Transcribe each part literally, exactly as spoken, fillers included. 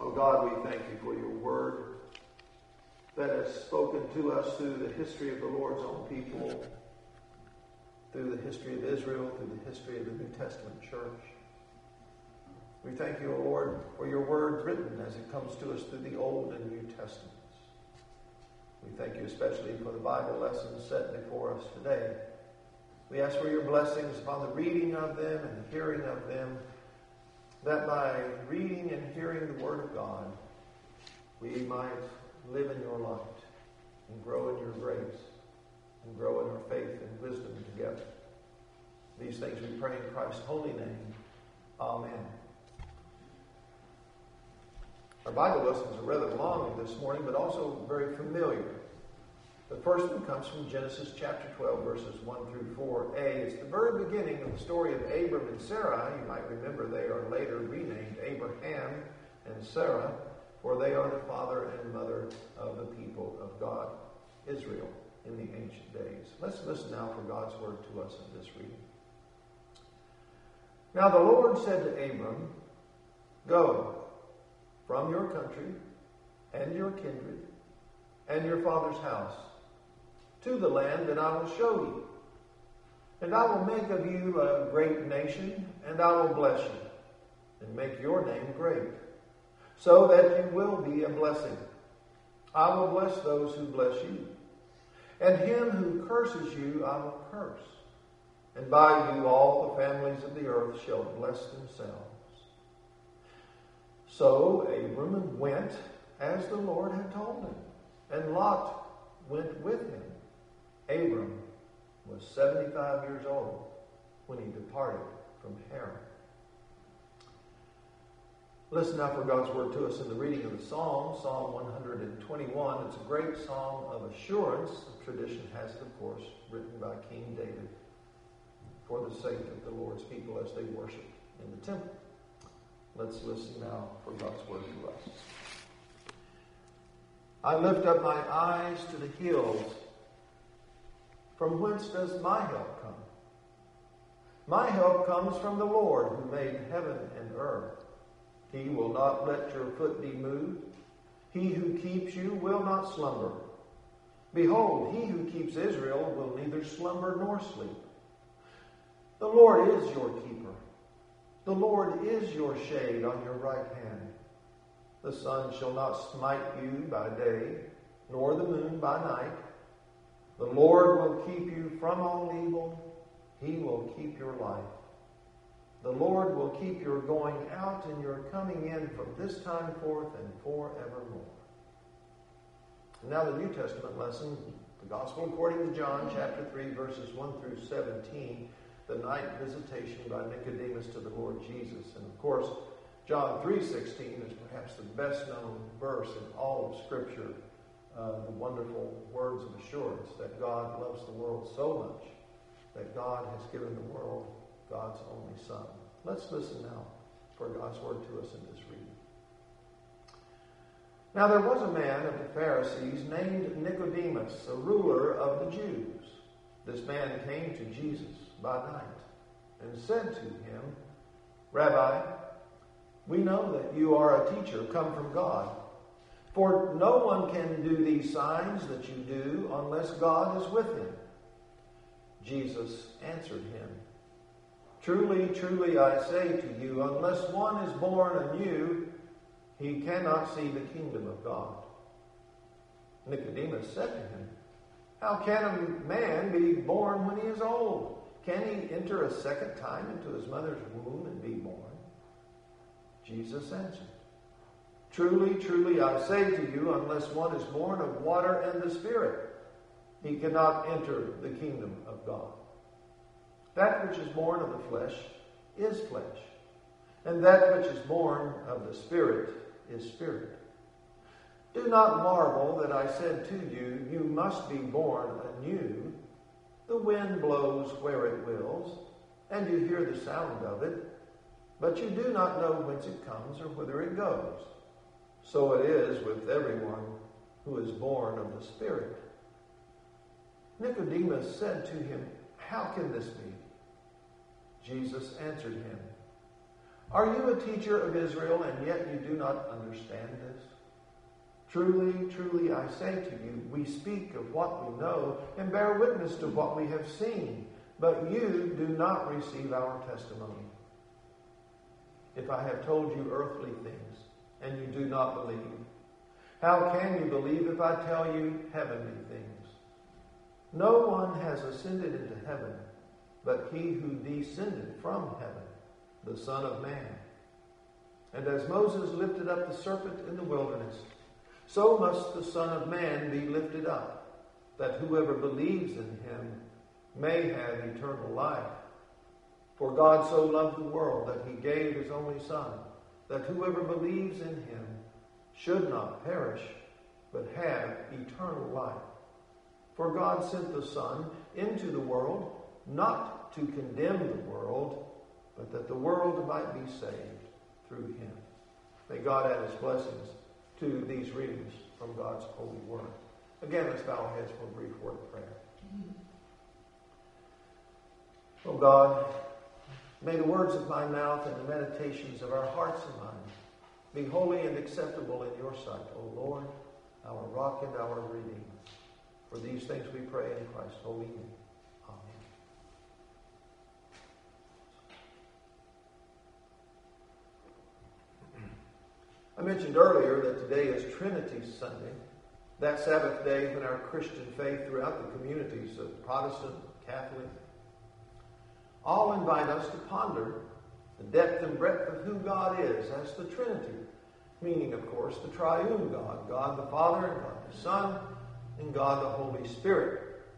Oh God, we thank you for your word that has spoken to us through the history of the Lord's own people, through the history of Israel, through the history of the New Testament church. We thank you, O Lord, for your word written as it comes to us through the Old and New Testaments. We thank you especially for the Bible lessons set before us today. We ask for your blessings upon the reading of them and the hearing of them, that by reading and hearing the Word of God, we might live in your light and grow in your grace and grow in our faith and wisdom together. These things we pray in Christ's holy name. Amen. Our Bible lessons are rather long this morning, but also very familiar. The first one comes from Genesis chapter twelve, verses one through four a. It's the very beginning of the story of Abram and Sarai. You might remember they are later renamed Abraham and Sarah, for they are the father and mother of the people of God, Israel, in the ancient days. Let's listen now for God's word to us in this reading. Now the Lord said to Abram, "Go from your country and your kindred and your father's house to the land that I will show you. And I will make of you a great nation, and I will bless you, and make your name great, so that you will be a blessing. I will bless those who bless you, and him who curses you I will curse. And by you all the families of the earth shall bless themselves." So Abram went as the Lord had told him, and Lot went with him. Abram was seventy-five years old when he departed from Haran. Listen now for God's word to us in the reading of the Psalm, Psalm one twenty-one. It's a great psalm of assurance. The tradition has it, of course, written by King David for the sake of the Lord's people as they worship in the temple. Let's listen now for God's word to us. I lift up my eyes to the hills. From whence does my help come? My help comes from the Lord who made heaven and earth. He will not let your foot be moved. He who keeps you will not slumber. Behold, he who keeps Israel will neither slumber nor sleep. The Lord is your keeper. The Lord is your shade on your right hand. The sun shall not smite you by day, nor the moon by night. The Lord will keep you from all evil. He will keep your life. The Lord will keep your going out and your coming in from this time forth and forevermore. And now the New Testament lesson, the Gospel according to John, chapter three, verses one through seventeen, the night visitation by Nicodemus to the Lord Jesus. And of course, John three sixteen is perhaps the best known verse in all of Scripture. Uh, the wonderful words of assurance that God loves the world so much that God has given the world God's only Son. Let's listen now for God's word to us in this reading. Now there was a man of the Pharisees named Nicodemus, a ruler of the Jews. This man came to Jesus by night and said to him, "Rabbi, we know that you are a teacher come from God. For no one can do these signs that you do unless God is with him." Jesus answered him, "Truly, truly, I say to you, unless one is born anew, he cannot see the kingdom of God." Nicodemus said to him, "How can a man be born when he is old? Can he enter a second time into his mother's womb and be born?" Jesus answered, "Truly, truly, I say to you, unless one is born of water and the Spirit, he cannot enter the kingdom of God. That which is born of the flesh is flesh, and that which is born of the Spirit is spirit. Do not marvel that I said to you, you must be born anew. The wind blows where it wills, and you hear the sound of it, but you do not know whence it comes or whither it goes. So it is with everyone who is born of the Spirit." Nicodemus said to him, "How can this be?" Jesus answered him, Are you a teacher of Israel, and yet you do not understand this? Truly, truly, I say to you, we speak of what we know and bear witness to what we have seen, but you do not receive our testimony. If I have told you earthly things, and you do not believe, how can you believe if I tell you heavenly things? No one has ascended into heaven, but he who descended from heaven, the Son of Man. And as Moses lifted up the serpent in the wilderness, so must the Son of Man be lifted up, that whoever believes in him may have eternal life. For God so loved the world that he gave his only Son, that whoever believes in him should not perish, but have eternal life. For God sent the Son into the world, not to condemn the world, but that the world might be saved through him. May God add his blessings to these readings from God's holy word. Again, let's bow our heads for a brief word of prayer. Oh God, may the words of my mouth and the meditations of our hearts and minds be holy and acceptable in your sight, O Lord, our rock and our redeemer. For these things we pray in Christ's holy name. I mentioned earlier that today is Trinity Sunday, that Sabbath day when our Christian faith throughout the communities of Protestant, Catholic, all invite us to ponder the depth and breadth of who God is as the Trinity, meaning, of course, the triune God, God the Father and God the Son and God the Holy Spirit.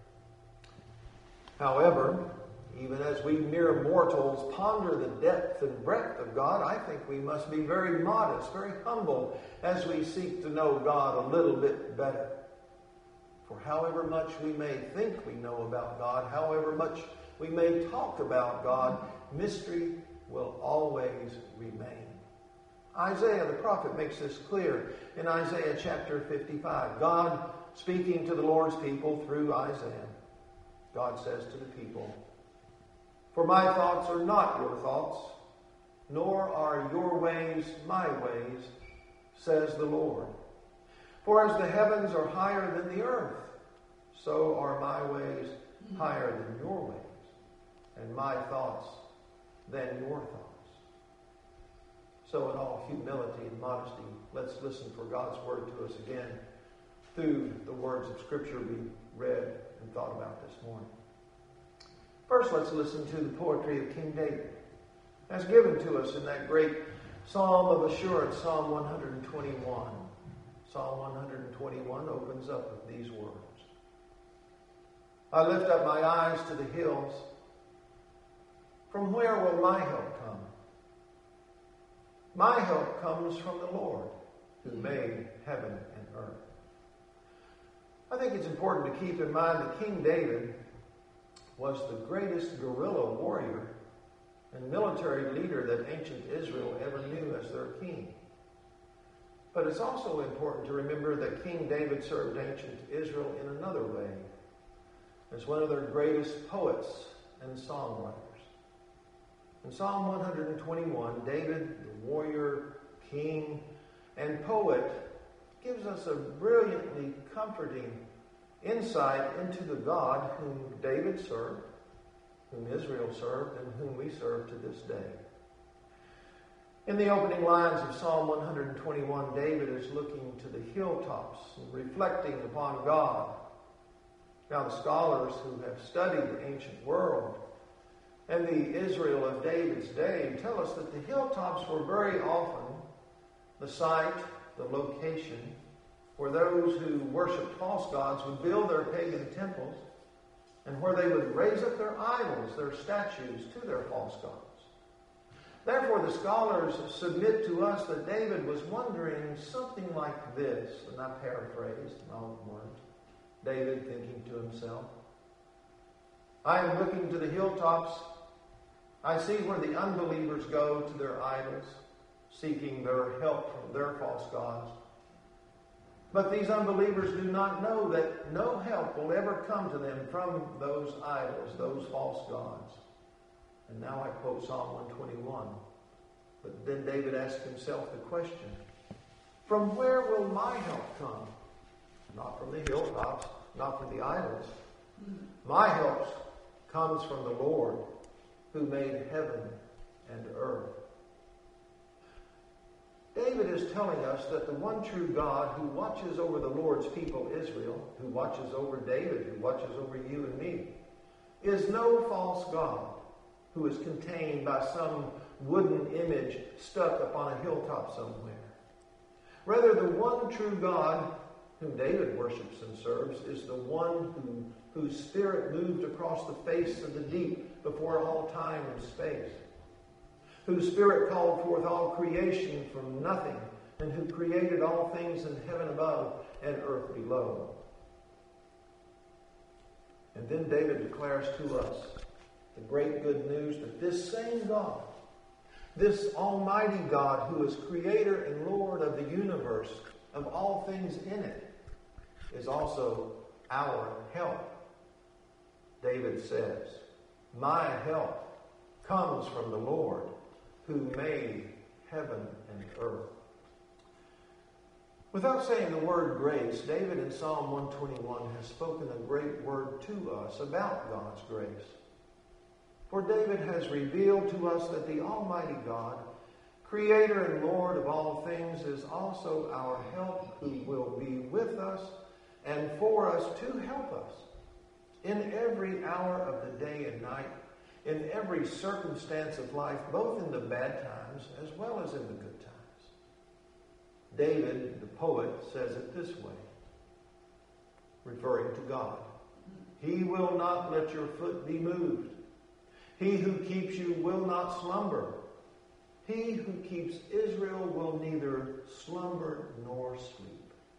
However, even as we mere mortals ponder the depth and breadth of God, I think we must be very modest, very humble as we seek to know God a little bit better. For however much we may think we know about God, however much we may talk about God, mystery will always remain. Isaiah the prophet makes this clear in Isaiah chapter fifty-five. God speaking to the Lord's people through Isaiah. God says to the people, "For my thoughts are not your thoughts, nor are your ways my ways, says the Lord. For as the heavens are higher than the earth, so are my ways higher than your ways, and my thoughts than your thoughts." So in all humility and modesty, let's listen for God's word to us again through the words of Scripture we read and thought about this morning. First, let's listen to the poetry of King David, as given to us in that great Psalm of Assurance, Psalm one twenty-one. Psalm one twenty-one opens up with these words. "I lift up my eyes to the hills. From where will my help come? My help comes from the Lord, who made heaven and earth." I think it's important to keep in mind that King David was the greatest guerrilla warrior and military leader that ancient Israel ever knew as their king. But it's also important to remember that King David served ancient Israel in another way, as one of their greatest poets and songwriters. In Psalm one twenty-one, David, the warrior, king, and poet, gives us a brilliantly comforting insight into the God whom David served, whom Israel served, and whom we serve to this day. In the opening lines of Psalm one twenty-one, David is looking to the hilltops and reflecting upon God. Now, the scholars who have studied the ancient world and the Israel of David's day tell us that the hilltops were very often the site, the location, where those who worshiped false gods would build their pagan temples, and where they would raise up their idols, their statues, to their false gods. Therefore, the scholars submit to us that David was wondering something like this, and I paraphrase my own words. David thinking to himself, "I am looking to the hilltops. I see where the unbelievers go to their idols, seeking their help from their false gods. But these unbelievers do not know that no help will ever come to them from those idols, those false gods." And now I quote Psalm one twenty-one. But then David asked himself the question, from where will my help come? Not from the hilltops, not from the idols. My help comes from the Lord who made heaven and earth. David is telling us that the one true God who watches over the Lord's people Israel, who watches over David, who watches over you and me, is no false God who is contained by some wooden image stuck upon a hilltop somewhere. Rather, the one true God whom David worships and serves is the one who, whose spirit moved across the face of the deep before all time and space, whose spirit called forth all creation from nothing, and who created all things in heaven above and earth below. And then David declares to us the great good news that this same God, this almighty God who is creator and Lord of the universe, of all things in it, is also our help. David says, my help comes from the Lord who made heaven and earth. Without saying the word grace, David in Psalm one twenty-one has spoken a great word to us about God's grace. For David has revealed to us that the Almighty God, Creator and Lord of all things, is also our help, who will be with us and for us to help us in every hour of the day and night, in every circumstance of life, both in the bad times as well as in the good times. David, the poet, says it this way, referring to God. He will not let your foot be moved. He who keeps you will not slumber. He who keeps Israel will neither slumber nor sleep.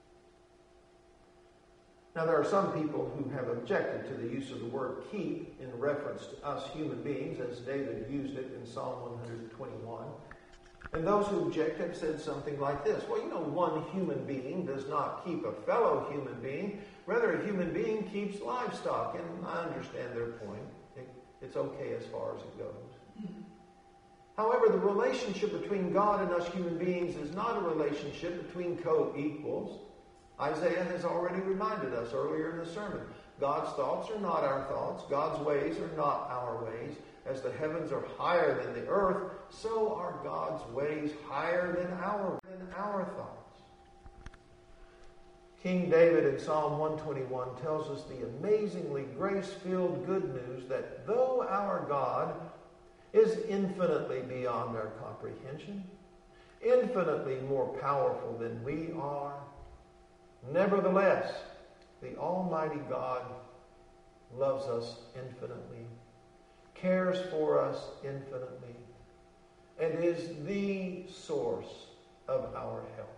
Now, there are some people who have objected to the use of the word keep in reference to us human beings, as David used it in Psalm one twenty-one. And those who object have said something like this. Well, you know, one human being does not keep a fellow human being. Rather, a human being keeps livestock. And I understand their point. It, it's okay as far as it goes. Mm-hmm. However, the relationship between God and us human beings is not a relationship between co-equals. Isaiah has already reminded us earlier in the sermon. God's thoughts are not our thoughts. God's ways are not our ways. As the heavens are higher than the earth, so are God's ways higher than our, than our thoughts. King David in Psalm one twenty-one tells us the amazingly grace-filled good news that though our God is infinitely beyond our comprehension, infinitely more powerful than we are, nevertheless, the Almighty God loves us infinitely, cares for us infinitely, and is the source of our help.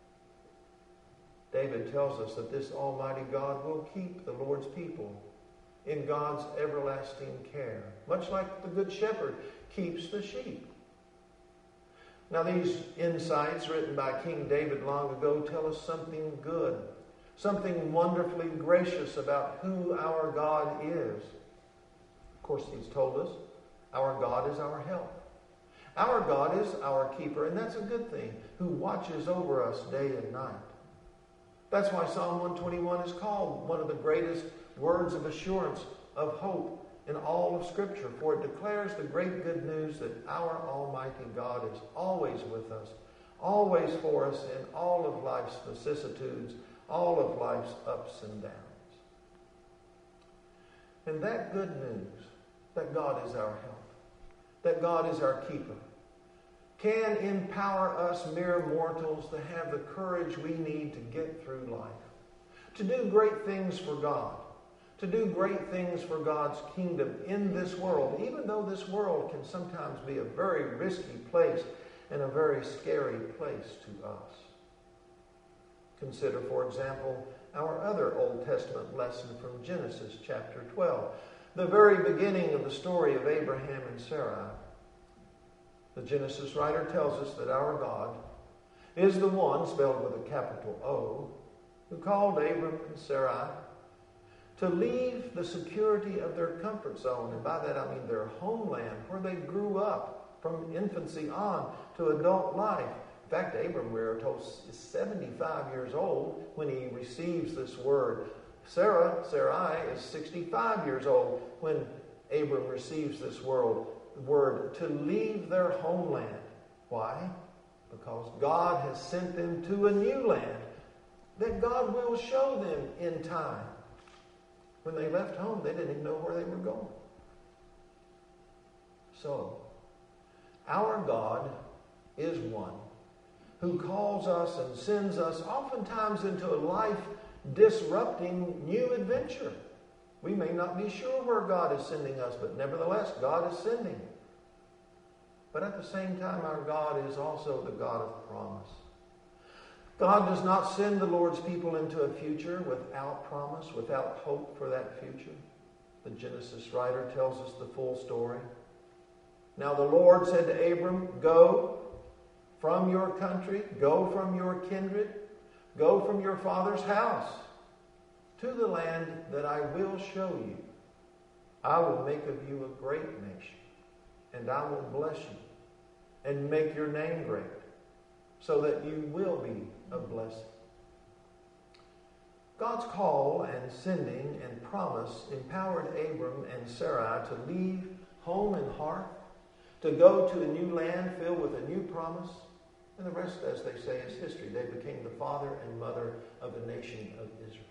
David tells us that this Almighty God will keep the Lord's people in God's everlasting care, much like the Good Shepherd keeps the sheep. Now, these insights written by King David long ago tell us something good, something wonderfully gracious about who our God is. Of course, he's told us our God is our help. Our God is our keeper, and that's a good thing, who watches over us day and night. That's why Psalm one twenty-one is called one of the greatest words of assurance, of hope in all of Scripture, for it declares the great good news that our Almighty God is always with us, always for us in all of life's vicissitudes, all of life's ups and downs. And that good news, that God is our help, that God is our keeper, can empower us mere mortals to have the courage we need to get through life, to do great things for God, to do great things for God's kingdom in this world, even though this world can sometimes be a very risky place and a very scary place to us. Consider, for example, our other Old Testament lesson from Genesis chapter twelve, the very beginning of the story of Abraham and Sarai. The Genesis writer tells us that our God is the one, spelled with a capital O, who called Abram and Sarai to leave the security of their comfort zone, and by that I mean their homeland, where they grew up, from infancy on to adult life. In fact, Abram, we're told, is seventy-five years old when he receives this word. Sarah, Sarai, is sixty-five years old when Abram receives this word, word to leave their homeland. Why? Because God has sent them to a new land that God will show them in time. When they left home, they didn't even know where they were going. So, our God is one who calls us and sends us oftentimes into a life-disrupting new adventure. We may not be sure where God is sending us, but nevertheless, God is sending. But at the same time, our God is also the God of promise. God does not send the Lord's people into a future without promise, without hope for that future. The Genesis writer tells us the full story. Now the Lord said to Abram, go from your country, go from your kindred, go from your father's house to the land that I will show you. I will make of you a great nation, and I will bless you and make your name great, so that you will be a blessing. God's call and sending and promise empowered Abram and Sarai to leave home and hearth, to go to a new land filled with a new promise, and the rest, as they say, is history. They became the father and mother of the nation of Israel.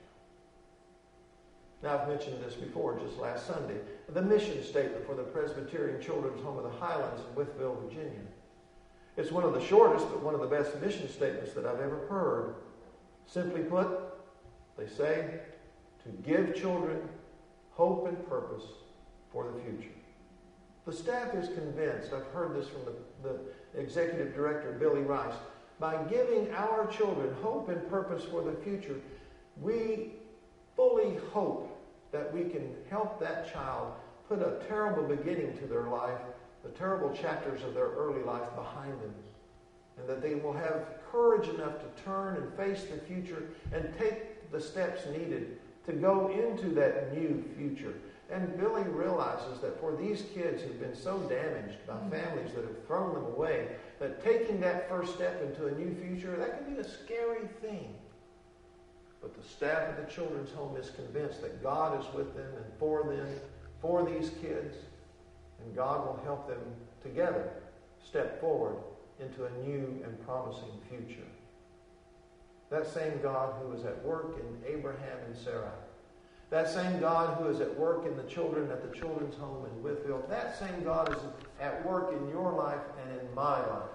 Now, I've mentioned this before, just last Sunday, the mission statement for the Presbyterian Children's Home of the Highlands in Wytheville, Virginia. It's one of the shortest, but one of the best mission statements that I've ever heard. Simply put, they say, to give children hope and purpose for the future. The staff is convinced, I've heard this from the, the executive director, Billy Rice, by giving our children hope and purpose for the future, we fully hope that we can help that child put a terrible beginning to their life, the terrible chapters of their early life behind them, and that they will have courage enough to turn and face the future and take the steps needed to go into that new future. And Billy realizes that for these kids who've been so damaged by families that have thrown them away, that taking that first step into a new future, that can be a scary thing. But the staff of the children's home is convinced that God is with them and for them, for these kids, and God will help them together step forward into a new and promising future. That same God who is at work in Abraham and Sarai, that same God who is at work in the children at the children's home in Wytheville, that same God is at work in your life and in my life.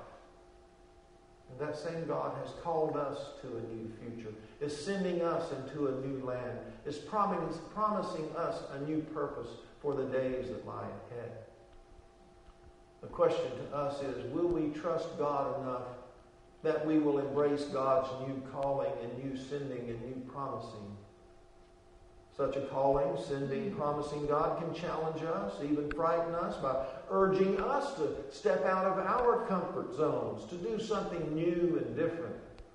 And that same God has called us to a new future, is sending us into a new land, is promising, promising us a new purpose for the days that lie ahead. The question to us is, will we trust God enough that we will embrace God's new calling and new sending and new promising? Such a calling, sending, promising God can challenge us, even frighten us by urging us to step out of our comfort zones, to do something new and different.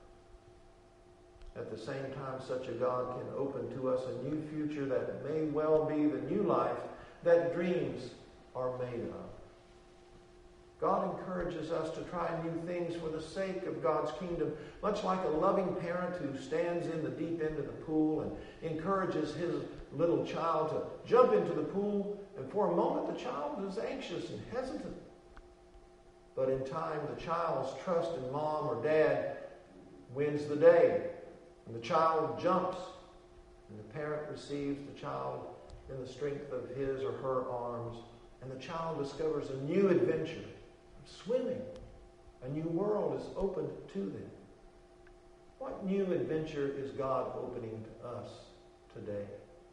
At the same time, such a God can open to us a new future that may well be the new life that dreams are made of. God encourages us to try new things for the sake of God's kingdom, much like a loving parent who stands in the deep end of the pool and encourages his little child to jump into the pool, and for a moment the child is anxious and hesitant. But in time, the child's trust in mom or dad wins the day, and the child jumps, and the parent receives the child in the strength of his or her arms, and the child discovers a new adventure. Swimming. A new world is opened to them. What new adventure is God opening to us today?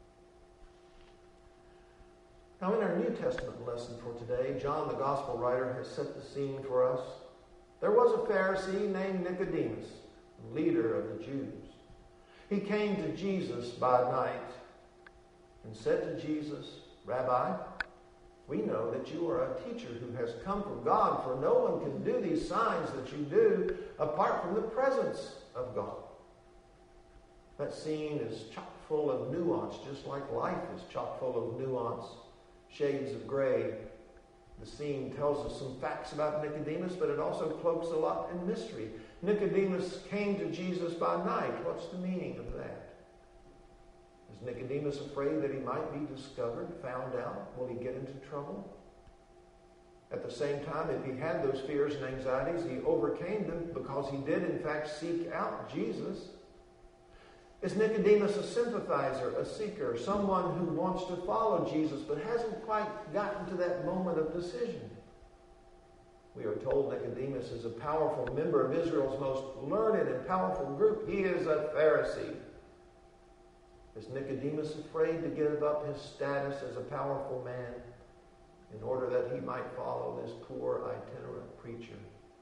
Now, in our New Testament lesson for today, John, the Gospel writer, has set the scene for us. There was a Pharisee named Nicodemus, leader of the Jews. He came to Jesus by night and said to Jesus, Rabbi, we know that you are a teacher who has come from God, for no one can do these signs that you do apart from the presence of God. That scene is chock full of nuance, just like life is chock full of nuance, shades of gray. The scene tells us some facts about Nicodemus, but it also cloaks a lot in mystery. Nicodemus came to Jesus by night. What's the meaning of that? Is Nicodemus afraid that he might be discovered, found out? Will he get into trouble? At the same time, if he had those fears and anxieties, he overcame them because he did, in fact, seek out Jesus. Is Nicodemus a sympathizer, a seeker, someone who wants to follow Jesus but hasn't quite gotten to that moment of decision? We are told Nicodemus is a powerful member of Israel's most learned and powerful group. He is a Pharisee. Is Nicodemus afraid to give up his status as a powerful man in order that he might follow this poor itinerant preacher?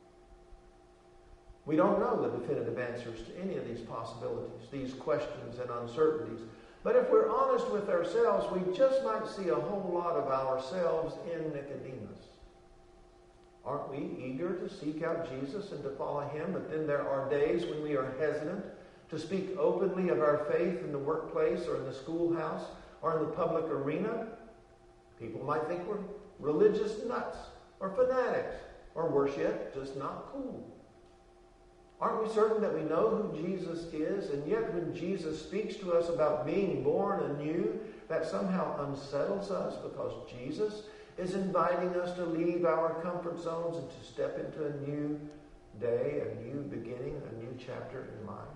We don't know the definitive answers to any of these possibilities, these questions and uncertainties. But if we're honest with ourselves, we just might see a whole lot of ourselves in Nicodemus. Aren't we eager to seek out Jesus and to follow him? But then there are days when we are hesitant to speak openly of our faith in the workplace or in the schoolhouse or in the public arena. People might think we're religious nuts or fanatics or worse yet, just not cool. Aren't we certain that we know who Jesus is, and yet when Jesus speaks to us about being born anew, that somehow unsettles us because Jesus is inviting us to leave our comfort zones and to step into a new day, a new beginning, a new chapter in life?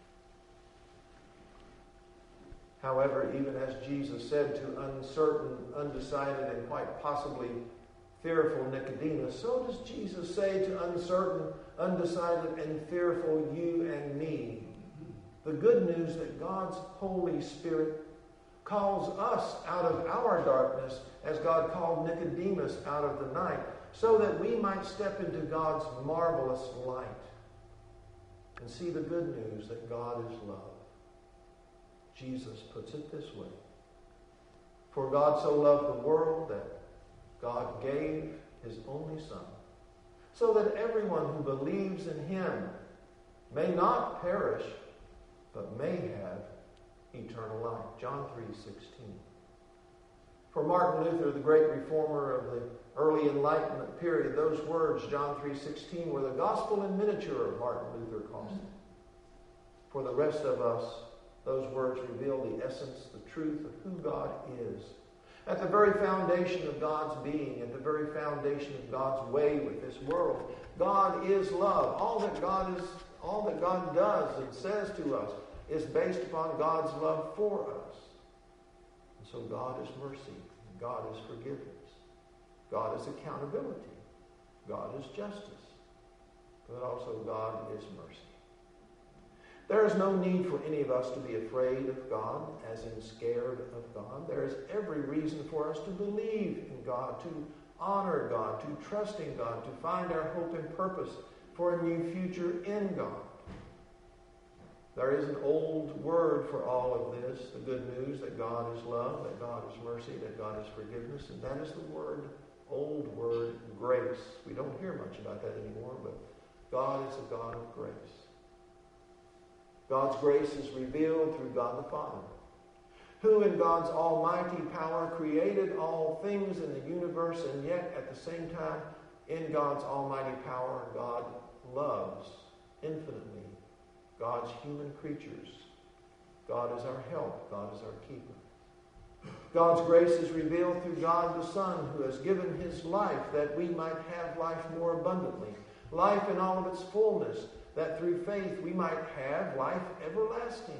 However, even as Jesus said to uncertain, undecided, and quite possibly fearful Nicodemus, so does Jesus say to uncertain, undecided, and fearful you and me. The good news that God's Holy Spirit calls us out of our darkness as God called Nicodemus out of the night, so that we might step into God's marvelous light and see the good news that God is love. Jesus puts it this way: for God so loved the world that God gave his only Son, so that everyone who believes in him may not perish, but may have eternal life. John three sixteen. For Martin Luther, the great reformer of the early Enlightenment period, those words, John three sixteen, were the gospel in miniature, Martin Luther calls it. For the rest of us, those words reveal the essence, the truth of who God is. At the very foundation of God's being, at the very foundation of God's way with this world, God is love. All that God is, all that God does and says to us is based upon God's love for us. And so God is mercy. God is forgiveness. God is accountability. God is justice. But also God is mercy. There is no need for any of us to be afraid of God, as in scared of God. There is every reason for us to believe in God, to honor God, to trust in God, to find our hope and purpose for a new future in God. There is an old word for all of this, the good news that God is love, that God is mercy, that God is forgiveness, and that is the word, old word, grace. We don't hear much about that anymore, but God is a God of grace. God's grace is revealed through God the Father, who in God's almighty power created all things in the universe, and yet at the same time, in God's almighty power, God loves infinitely God's human creatures. God is our help. God is our keeper. God's grace is revealed through God the Son, who has given his life that we might have life more abundantly, life in all of its fullness, that through faith we might have life everlasting.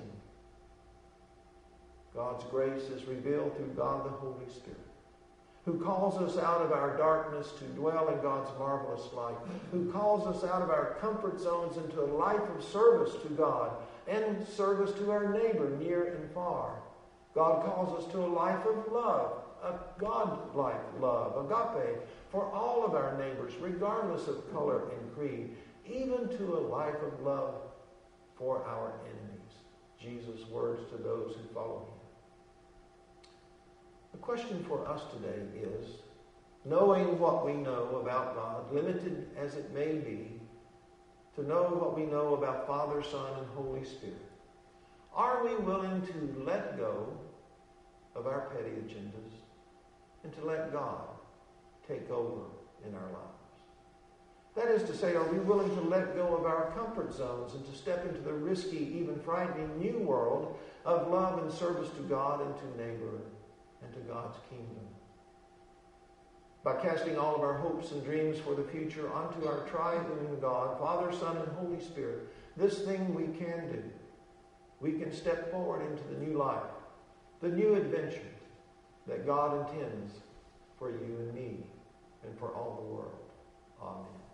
God's grace is revealed through God the Holy Spirit, who calls us out of our darkness to dwell in God's marvelous light, who calls us out of our comfort zones into a life of service to God and service to our neighbor near and far. God calls us to a life of love, a God-like love, agape, for all of our neighbors, regardless of color and creed, even to a life of love for our enemies. Jesus' words to those who follow him. The question for us today is, knowing what we know about God, limited as it may be, to know what we know about Father, Son, and Holy Spirit, are we willing to let go of our petty agendas and to let God take over in our lives. That is to say, are we willing to let go of our comfort zones and to step into the risky, even frightening new world of love and service to God and to neighbor and to God's kingdom? By casting all of our hopes and dreams for the future onto our triune God, Father, Son, and Holy Spirit, this thing we can do. We can step forward into the new life, the new adventure that God intends for you and me and for all the world. Amen.